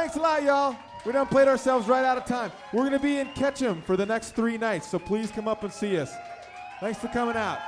Thanks a lot, y'all. We done played ourselves right out of time. We're going to be in Ketchum for the next 3 nights, so please come up and see us. Thanks for coming out.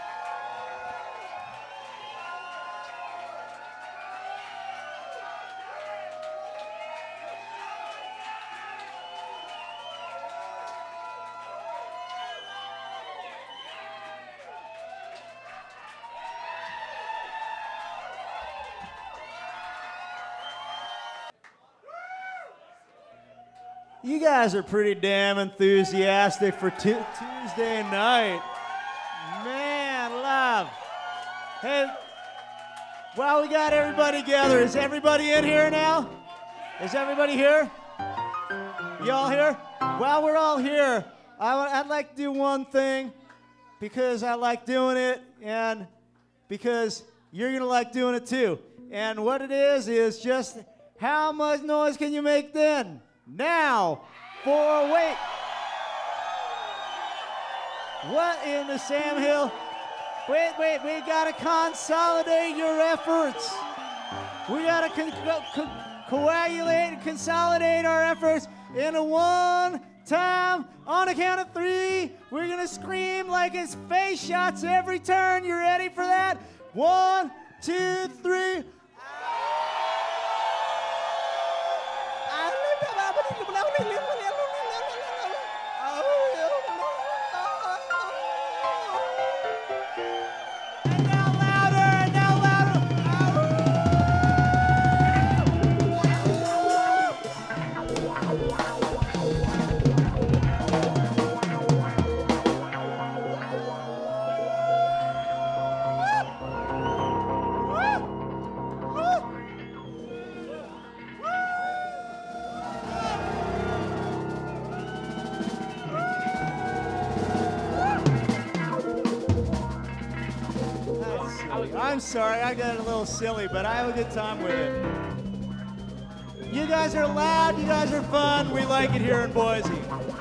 You guys are pretty damn enthusiastic for Tuesday night. Man, love. Hey, well, we got everybody together. Is everybody in here now? Is everybody here? You all here? Well, we're all here. I'd like to do one thing because I like doing it and because you're going to like doing it too. And what it is just how much noise can you make then? Now, wait. What in the Sam Hill? Wait, we gotta consolidate your efforts. We gotta coagulate and consolidate our efforts into one time. On a count of 3, we're gonna scream like it's face shots every turn. You ready for that? 1, 2, 3. I'm sorry, I got a little silly, but I have a good time with it. You guys are loud, you guys are fun, we like it here in Boise.